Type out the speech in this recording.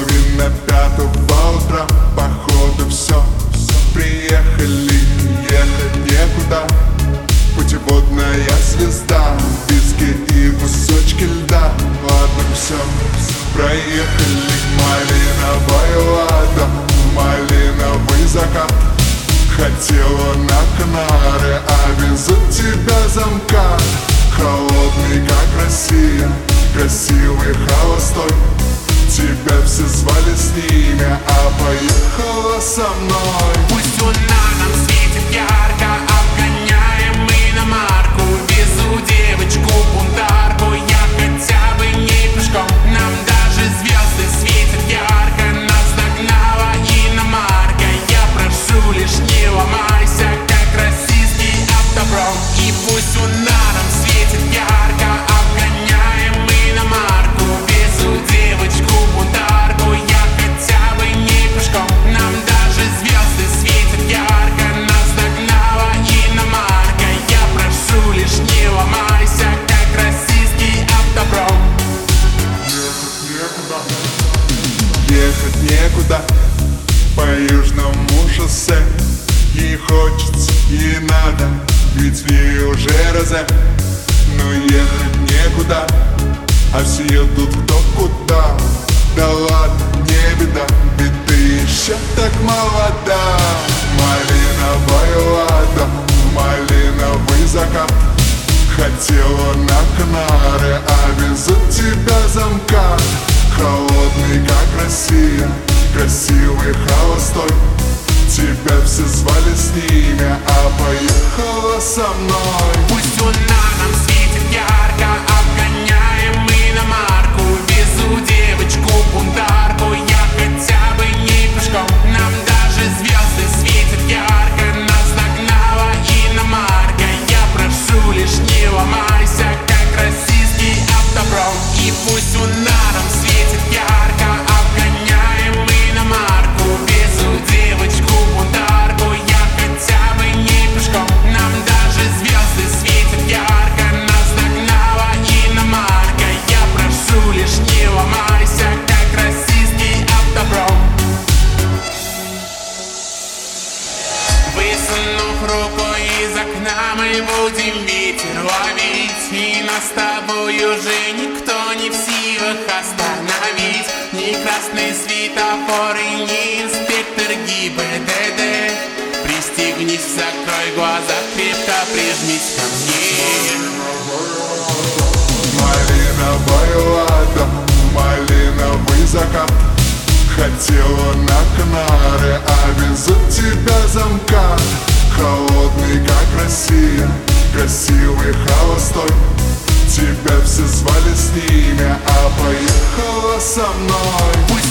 3:30 утра, походу все. Приехали, ехать некуда. Путеводная звезда, виски и кусочки льда. Ладно, все, проехали. Малиновая лада, малиновый закат. Хотела на Канары, а везут тебя замка. Холодный, как Россия, красивый, холостой. Тебя все звали с ними, а поехала со мной. Пусть луна нам светит ярко, обгоняем мы иномарку. Везу девочку-бунтарку, я хотя бы не пешком. Нам даже звезды светят ярко, нас догнала иномарка. Я прошу, лишь не ломайся, как российский автопром. И пусть луна нам светит ярко, обгоняем мы иномарку. Везу девочку-бунтарку, я хотя бы не пешком. Нам даже звезды светят ярко, нас догнала иномарка. Я прошу, лишь не ломайся, как российский автопром. Ехать некуда по южному шоссе. Ей хочется, ей надо, ведь в ней уже розе. Но ехать некуда, а все едут кто куда. Да ладно, не беда, ведь ты еще так молода. Малиновая лада, малиновый закат. Хотела на Канары, а везут тебя замка. Холодный, как Россия, красивый, холостой. Тебя все звали с ними, а поехала со мной. Пусть луна нам светит ярко, обгоняем мы иномарку. Везу девочку-бунтарку, я хотя бы не пешком. Нам даже звезды светят ярко, нас догнала иномарка. Я прошу, лишь не ломайся, как российский автопром. И пусть луна нам светит ярко, обгоняем мы иномарку. Везу девочку-бунтарку, я хотя бы не пешком. Нам даже звезды светят ярко, нас догнала иномарка. Я прошу, лишь не ломайся, как российский автопром. Высунув руку из окна, мы будем ветер ловить. И нас с тобой уже никто не в силах остановить. Ни красный светофор и ни инспектор ГИБДД. Пристегнись, закрой глаза, крепко прижмись ко мне. Малиновая лада, малиновый закат. Хотела на Канары, а везут тебя замка. Холодный, как Россия, красивый, холостой. Тебя все звали с ними, а поехала со мной.